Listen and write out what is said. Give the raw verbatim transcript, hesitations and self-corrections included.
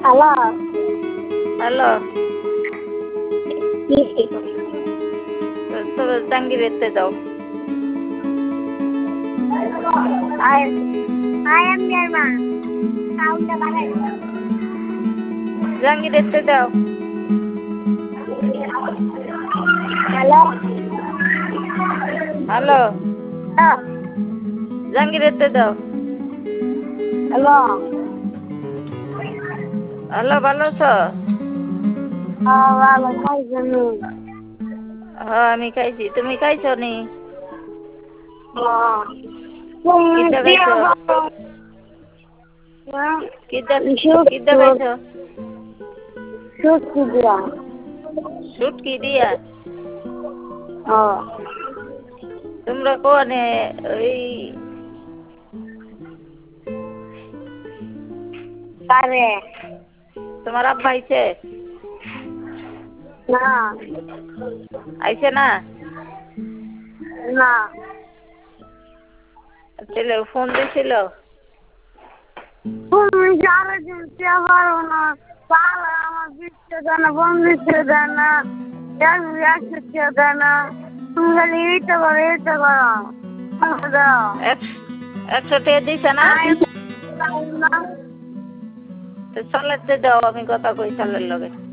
Hello hello তবে জাঙ্গিরেতে দাও I I am your mom. Count the money. জাঙ্গিরেতে দাও Hello. Hello Hello. জাঙ্গিরেতে দাও Hello. Hello ভালো আছো? Oh, ভালো খাইছো? হ্যাঁ আমি খাইছি, তুমি খাইছো নি? Oh. তুমি কিটা দিয়া খাইছো? বাবা। কিটা শুট কিটা শুট খাইছো? শুট কি দিয়া? শুটকি দিয়া? Oh. তোমরা কোনে ওই কারে? তোমার আব্বা আইছে? না আইছে না? না তাহলে ফোন দিছিল? তুমি যারা দিতে পারো না পালা আমার দিচ্ছে দেয় না বোন দিচ্ছে দেয় না এক এক দিচ্ছে দেয় না তুমি খালি এইটা করো এইটা করো দাও একশো টাকা দিছে না? না চালাতে দাও, আমি কথা কই চালের লগে।